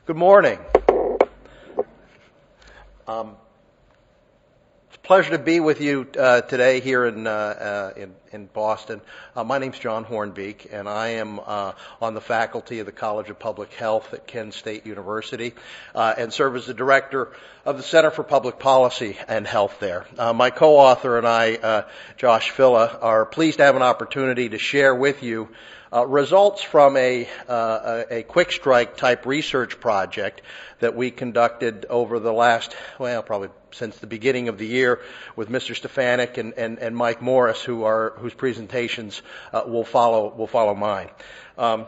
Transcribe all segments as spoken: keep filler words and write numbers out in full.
Good morning. Um, it's a pleasure to be with you uh, today here in, uh, uh, in, in Boston. Uh, my name's John Hornbeek, and I am uh, on the faculty of the College of Public Health at Kent State University uh, and serve as the director of the Center for Public Policy and Health there. Uh, my co-author and I, uh, Josh Filla, are pleased to have an opportunity to share with you Uh, results from a, uh, a, a quick strike type research project that we conducted over the last, well, probably since the beginning of the year with Mister Stefanik and, and, and Mike Morris, who are whose presentations uh, will follow will follow mine. Um,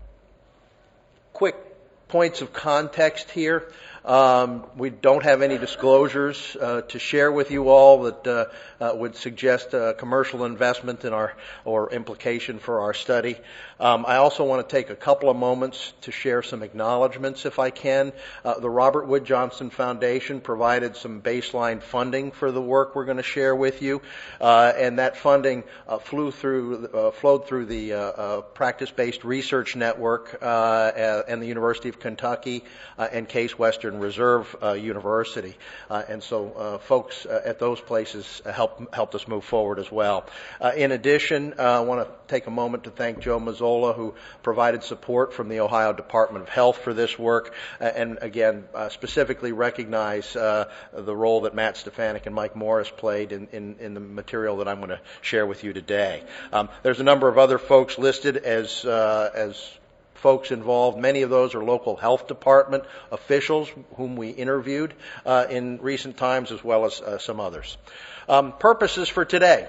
quick points of context here. Um, we don't have any disclosures uh, to share with you all that uh, uh, would suggest a commercial investment in our or implication for our study. Um, I also want to take a couple of moments to share some acknowledgments, if I can. Uh, the Robert Wood Johnson Foundation provided some baseline funding for the work we're going to share with you, uh, and that funding uh, flew through, uh, flowed through the uh, uh, Practice-Based Research Network uh, and the University of Kentucky uh, and Case Western Reserve uh, University, uh, and so uh, folks uh, at those places uh, helped helped us move forward as well. Uh, in addition, uh, I want to take a moment to thank Joe Mazzola, who provided support from the Ohio Department of Health for this work, uh, and again uh, specifically recognize uh, the role that Matt Stefanik and Mike Morris played in, in, in the material that I'm going to share with you today. Um, there's a number of other folks listed as uh, as folks involved. Many of those are local health department officials whom we interviewed uh, in recent times, as well as uh, some others. Um, purposes for today.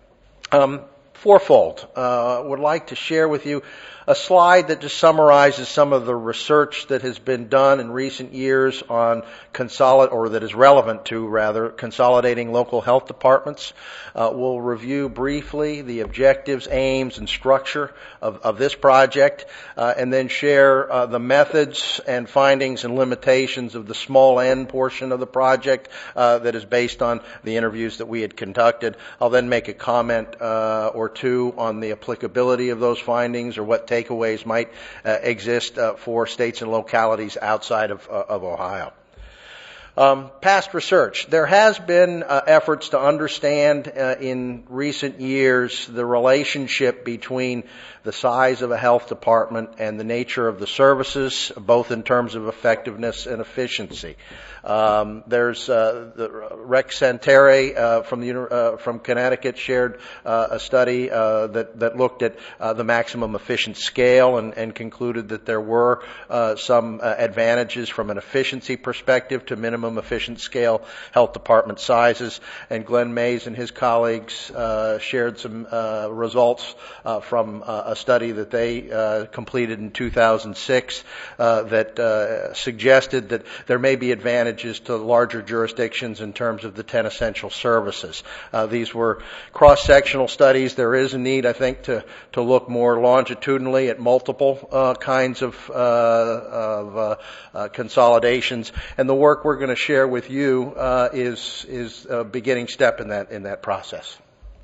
Um, fourfold. Uh, would like to share with you a slide that just summarizes some of the research that has been done in recent years on consolidate, or that is relevant to, rather, consolidating local health departments. Uh, we'll review briefly the objectives, aims, and structure of, of this project, uh, and then share uh, the methods and findings and limitations of the small N portion of the project uh, that is based on the interviews that we had conducted. I'll then make a comment uh, or two on the applicability of those findings, or what takeaways might uh, exist uh, for states and localities outside of, uh, of Ohio. Um, past research. There has been uh, efforts to understand uh, in recent years the relationship between the size of a health department and the nature of the services, both in terms of effectiveness and efficiency. Um, there's uh, the Rex Santere uh, from the uh, from Connecticut shared uh, a study uh, that that looked at uh, the maximum efficient scale and, and concluded that there were uh, some uh, advantages from an efficiency perspective to minimum efficient scale health department sizes. And Glenn Mays and his colleagues uh, shared some uh, results uh, from uh, a study that they uh, completed in two thousand six uh, that uh, suggested that there may be advantages to larger jurisdictions in terms of the ten essential services. Uh, these were cross-sectional studies. There is a need, I think, to, to look more longitudinally at multiple uh, kinds of, uh, of uh, uh, consolidations. And the work we're going to share with you uh, is is a beginning step in that in that process.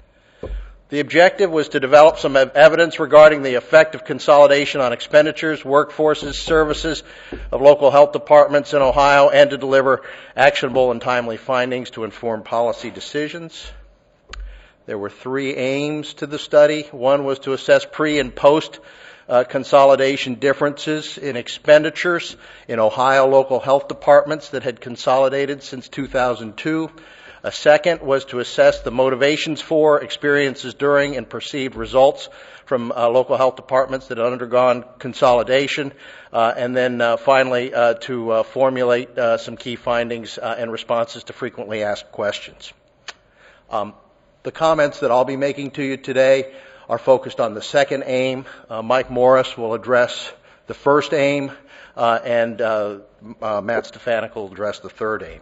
The objective was to develop some evidence regarding the effect of consolidation on expenditures, workforces, services of local health departments in Ohio, and to deliver actionable and timely findings to inform policy decisions. There were three aims to the study. One was to assess pre- and post Uh, consolidation differences in expenditures in Ohio local health departments that had consolidated since two thousand two. A second was to assess the motivations for, experiences during, and perceived results from uh, local health departments that had undergone consolidation. Uh, and then uh, finally uh, to uh, formulate uh, some key findings uh, and responses to frequently asked questions. Um, the comments that I'll be making to you today are focused on the second aim. Uh, Mike Morris will address the first aim, uh, and uh, uh, Matt Stefanik will address the third aim.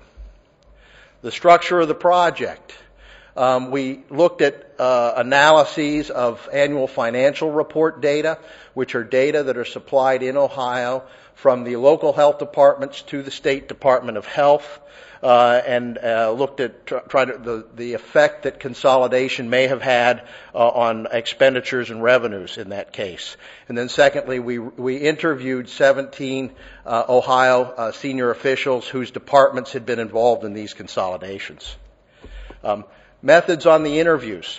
The structure of the project. Um, we looked at uh, analyses of annual financial report data, which are data that are supplied in Ohio from the local health departments to the State Department of Health. Uh, and uh, looked at tr- try to, the, the effect that consolidation may have had uh, on expenditures and revenues in that case. And then secondly, we we interviewed seventeen uh, Ohio uh, senior officials whose departments had been involved in these consolidations. Um, methods on the interviews.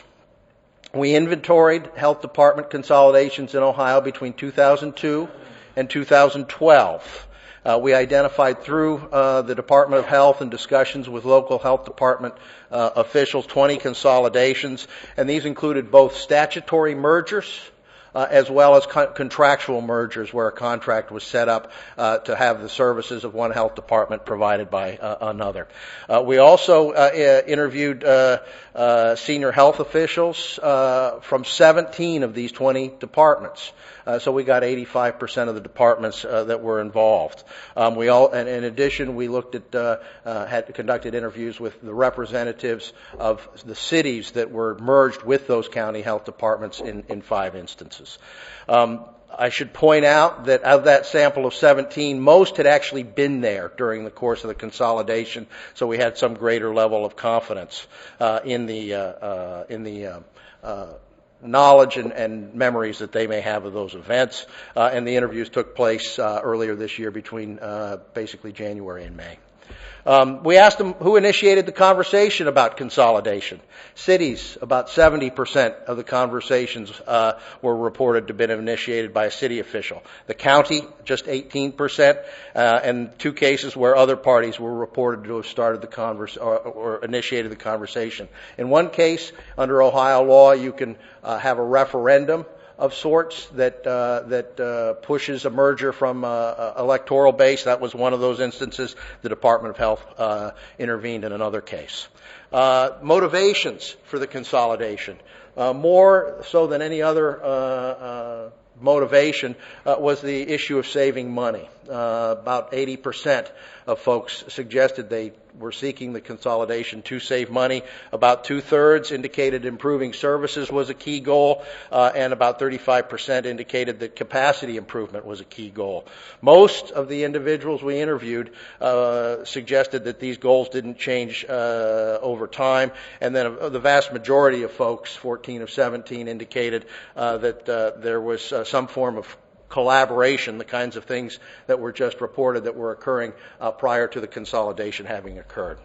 We inventoried health department consolidations in Ohio between two thousand two and two thousand twelve. Uh, we identified through uh, the Department of Health and discussions with local health department uh, officials twenty consolidations, and these included both statutory mergers uh, as well as co- contractual mergers where a contract was set up uh, to have the services of one health department provided by uh, another. Uh, we also uh, uh, interviewed uh, uh, senior health officials uh, from seventeen of these twenty departments. Uh, so we got eighty-five percent of the departments uh, that were involved. Um, we all, and in addition, we looked at, uh, uh, had conducted interviews with the representatives of the cities that were merged with those county health departments in, in five instances. Um, I should point out that of that sample of seventeen, most had actually been there during the course of the consolidation, so we had some greater level of confidence uh, in the uh, uh, in the uh, uh, knowledge and, and memories that they may have of those events. Uh, and the interviews took place uh, earlier this year between uh, basically January and May. Um, we asked them who initiated the conversation about consolidation. Cities, about seventy percent of the conversations uh, were reported to have been initiated by a city official. The county, just eighteen percent, uh, and two cases where other parties were reported to have started the convers or, or initiated the conversation. In one case, under Ohio law, you can uh, have a referendum of sorts that uh, that uh, pushes a merger from uh, electoral base. That was one of those instances. The Department of Health uh, intervened in another case. Uh, motivations for the consolidation. Uh, more so than any other uh, uh, motivation uh, was the issue of saving money. Uh, about eighty percent of folks suggested they were seeking the consolidation to save money. About two-thirds indicated improving services was a key goal, uh, and about thirty-five percent indicated that capacity improvement was a key goal. Most of the individuals we interviewed uh, suggested that these goals didn't change uh, over time, and then uh, the vast majority of folks, fourteen of seventeen, indicated uh, that uh, there was uh, some form of collaboration, the kinds of things that were just reported that were occurring uh, prior to the consolidation having occurred.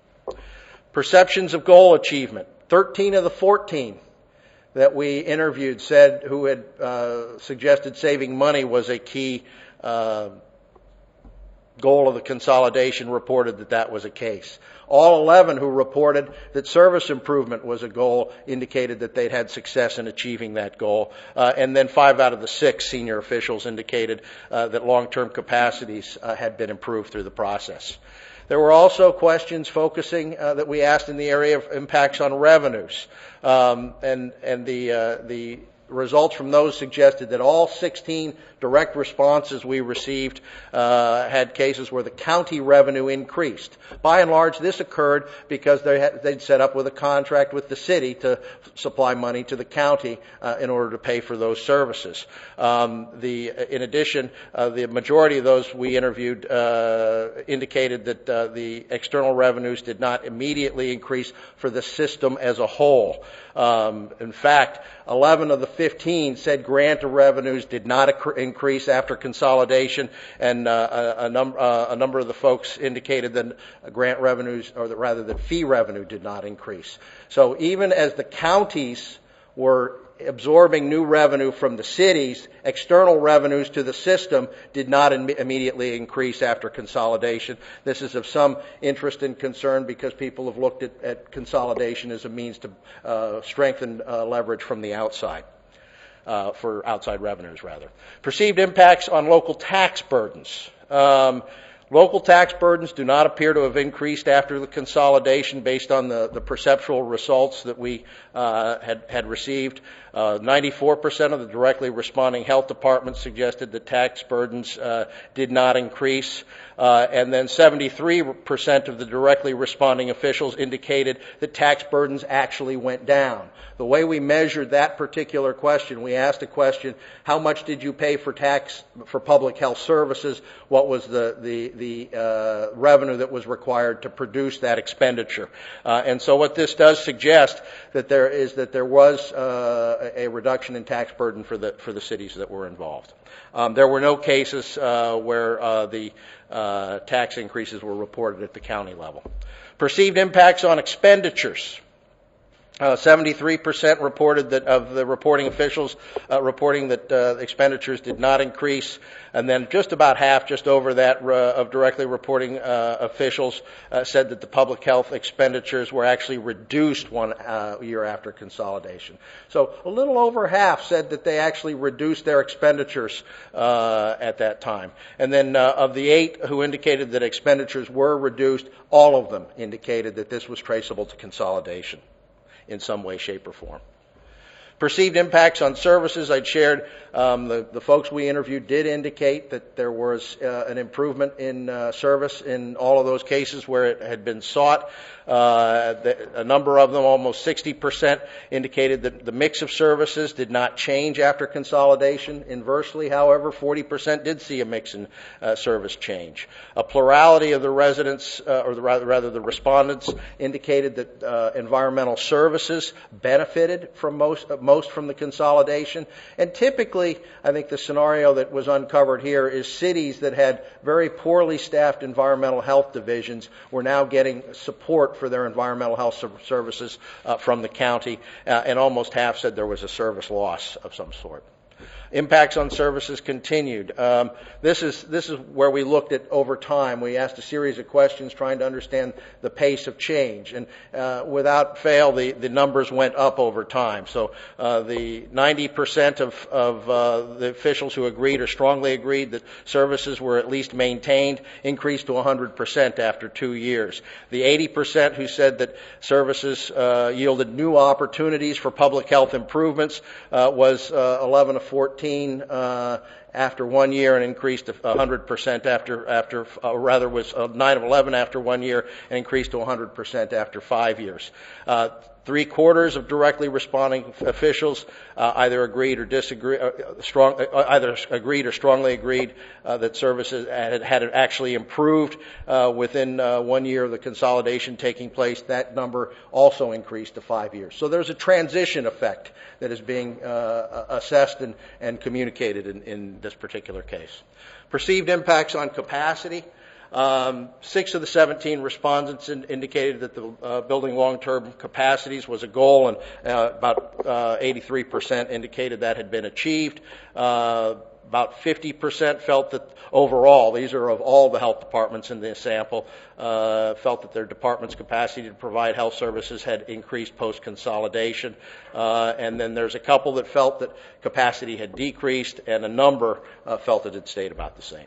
Perceptions of goal achievement. thirteen of the fourteen that we interviewed said who had uh, suggested saving money was a key uh, goal of the consolidation reported that that was a case. All eleven who reported that service improvement was a goal indicated that they'd had success in achieving that goal. Uh, and then five out of the six senior officials indicated uh, that long-term capacities uh, had been improved through the process. There were also questions focusing uh, that we asked in the area of impacts on revenues. Um, and and the uh, the results from those suggested that all sixteen direct responses we received uh, had cases where the county revenue increased. By and large, this occurred because they had, they'd set up with a contract with the city to supply money to the county uh, in order to pay for those services. Um, the, in addition, uh, the majority of those we interviewed uh, indicated that uh, the external revenues did not immediately increase for the system as a whole. Um, in fact, eleven of the fifteen said grant revenues did not increase after consolidation, and uh, a, a, num- uh, a number of the folks indicated that grant revenues, or that rather that fee revenue did not increase. So even as the counties were absorbing new revenue from the cities, external revenues to the system did not im- immediately increase after consolidation. This is of some interest and concern because people have looked at, at consolidation as a means to uh, strengthen uh, leverage from the outside, uh, for outside revenues rather. Perceived impacts on local tax burdens. Um, Local tax burdens do not appear to have increased after the consolidation based on the, the perceptual results that we uh, had, had received. Uh, ninety-four percent of the directly responding health departments suggested that tax burdens uh, did not increase. Uh, and then seventy-three percent of the directly responding officials indicated that tax burdens actually went down. The way we measured that particular question, we asked a question, how much did you pay for tax for public health services? What was the, the, the uh, revenue that was required to produce that expenditure? Uh, and so what this does suggest that there is that there was uh, a reduction in tax burden for the, for the cities that were involved. Um, there were no cases uh, where uh, the uh, tax increases were reported at the county level. Perceived impacts on expenditures. Uh, seventy-three percent reported that of the reporting officials uh, reporting that uh, expenditures did not increase, and then just about half, just over that, uh, of directly reporting uh, officials uh, said that the public health expenditures were actually reduced one uh, year after consolidation. So a little over half said that they actually reduced their expenditures uh, at that time. And then uh, of the eight who indicated that expenditures were reduced, all of them indicated that this was traceable to consolidation in some way, shape, or form. Perceived impacts on services, I'd shared, um, the, the folks we interviewed did indicate that there was uh, an improvement in uh, service in all of those cases where it had been sought. Uh, the, a number of them, almost sixty percent, indicated that the mix of services did not change after consolidation. Inversely, however, forty percent did see a mix in uh, service change. A plurality of the residents, uh, or the, rather, rather the respondents, indicated that uh, environmental services benefited from most, uh, most from the consolidation. And typically, I think the scenario that was uncovered here is cities that had very poorly staffed environmental health divisions were now getting support for their environmental health services uh, from the county, uh, and almost half said there was a service loss of some sort. Impacts on services continued. Um, this is this is where we looked at over time. We asked a series of questions trying to understand the pace of change, and uh, without fail, the, the numbers went up over time. So uh, the ninety percent of, of uh, the officials who agreed or strongly agreed that services were at least maintained increased to one hundred percent after two years. The eighty percent who said that services uh, yielded new opportunities for public health improvements uh, was uh, eleven of fourteen Uh, after one year and increased to one hundred percent after, after uh, rather was uh, nine of eleven after one year and increased to one hundred percent after five years. Uh, Three quarters of directly responding officials uh, either agreed or disagreed, uh, strong, uh, either agreed or strongly agreed uh, that services had, had actually improved uh, within uh, one year of the consolidation taking place. That number also increased to five years. So there's a transition effect that is being uh, assessed and, and communicated in, in this particular case. Perceived impacts on capacity. Um, six of the seventeen respondents in, indicated that the uh, building long-term capacities was a goal, and uh, about uh, eighty-three percent indicated that had been achieved. Uh, about fifty percent felt that overall, these are of all the health departments in this sample, uh, felt that their department's capacity to provide health services had increased post-consolidation. Uh, and then there's a couple that felt that capacity had decreased, and a number uh, felt that it stayed about the same.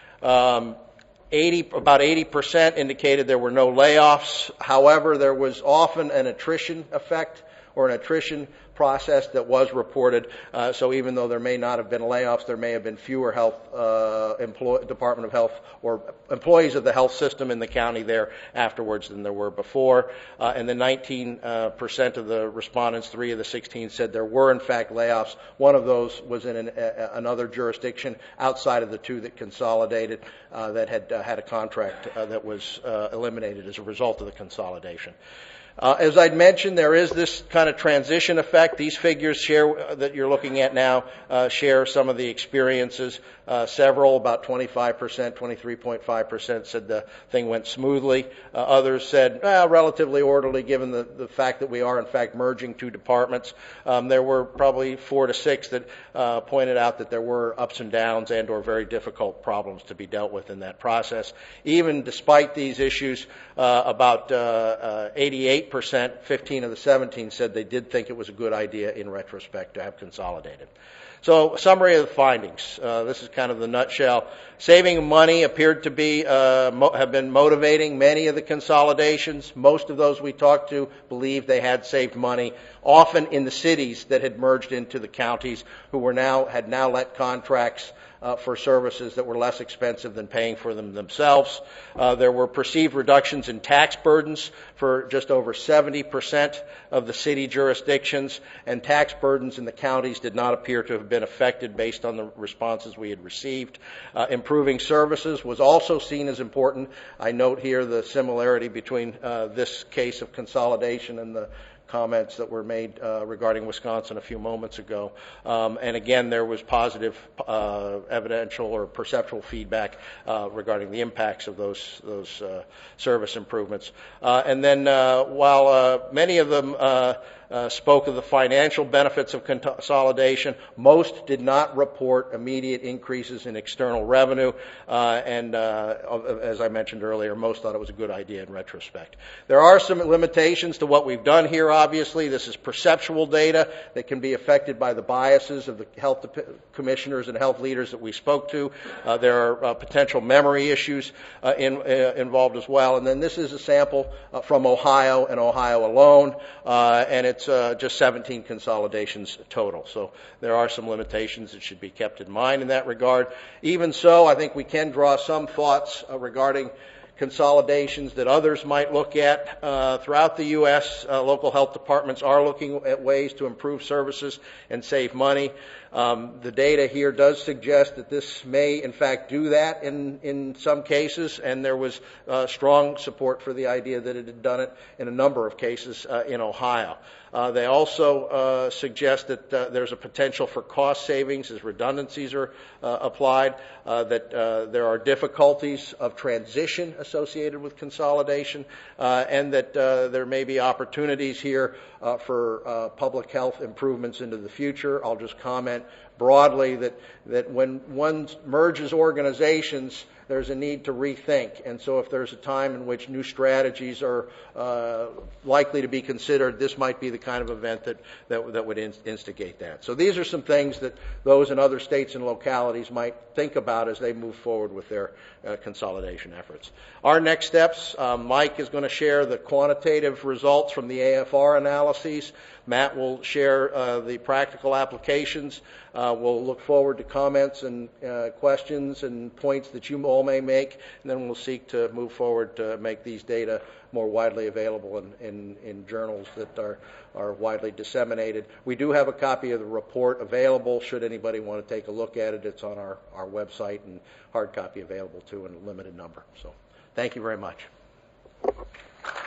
Um, eighty, about eighty percent indicated there were no layoffs. However, there was often an attrition effect or an attrition process that was reported. Uh, so even though there may not have been layoffs, there may have been fewer health uh, employ- Department of Health or employees of the health system in the county there afterwards than there were before. Uh, and then nineteen percent of the respondents, three of the sixteen, said there were in fact layoffs. One of those was in an, a, another jurisdiction outside of the two that consolidated uh, that had uh, had a contract uh, that was uh, eliminated as a result of the consolidation. Uh, as I'd mentioned, there is this kind of transition effect. These figures share uh, that you're looking at now uh, share some of the experiences. Uh, several, about twenty-five percent, twenty-three point five percent said the thing went smoothly. Uh, others said, well, relatively orderly given the, the fact that we are in fact merging two departments. Um, there were probably four to six that uh, pointed out that there were ups and downs and or very difficult problems to be dealt with in that process. Even despite these issues, uh, about uh, uh, eighty-eight percent, fifteen of the seventeen said they did think it was a good idea in retrospect to have consolidated. So, a summary of the findings. Uh, this is kind of the nutshell. Saving money appeared to be uh, mo- have been motivating many of the consolidations. Most of those we talked to believed they had saved money, often in the cities that had merged into the counties, who were now had now let contracts Uh, for services that were less expensive than paying for them themselves. Uh, there were perceived reductions in tax burdens for just over seventy percent of the city jurisdictions, and tax burdens in the counties did not appear to have been affected based on the responses we had received. Uh, improving services was also seen as important. I note here the similarity between uh, this case of consolidation and the comments that were made uh, regarding Wisconsin a few moments ago. Um, and again, there was positive uh, evidential or perceptual feedback uh, regarding the impacts of those those uh, service improvements. Uh, and then uh, while uh, many of them uh, uh, spoke of the financial benefits of consolidation, most did not report immediate increases in external revenue. Uh, and uh, as I mentioned earlier, most thought it was a good idea in retrospect. There are some limitations to what we've done here. Obviously, this is perceptual data that can be affected by the biases of the health commissioners and health leaders that we spoke to. Uh, there are uh, potential memory issues uh, in, uh, involved as well. And then this is a sample uh, from Ohio and Ohio alone, uh, and it's uh, just seventeen consolidations total. So there are some limitations that should be kept in mind in that regard. Even so, I think we can draw some thoughts uh, regarding consolidations that others might look at. Uh, throughout the U S, uh, local health departments are looking at ways to improve services and save money. Um, the data here does suggest that this may, in fact, do that in, in some cases, and there was uh, strong support for the idea that it had done it in a number of cases uh, in Ohio. Uh, they also uh, suggest that uh, there's a potential for cost savings as redundancies are uh, applied, uh, that uh, there are difficulties of transition associated with consolidation, uh, and that uh, there may be opportunities here uh, for uh, public health improvements into the future. I'll just comment broadly that, that when one merges organizations, there's a need to rethink. And so if there's a time in which new strategies are uh, likely to be considered, this might be the kind of event that, that, that would in, instigate that. So these are some things that those in other states and localities might think about as they move forward with their uh, consolidation efforts. Our next steps, um, Mike is going to share the quantitative results from the A F R analyses. Matt will share uh, the practical applications. Uh, we'll look forward to comments and uh, questions and points that you all may make, and then we'll seek to move forward to make these data more widely available in, in, in journals that are, are widely disseminated. We do have a copy of the report available should anybody want to take a look at it. It's on our, our website, and hard copy available too in a limited number. So thank you very much.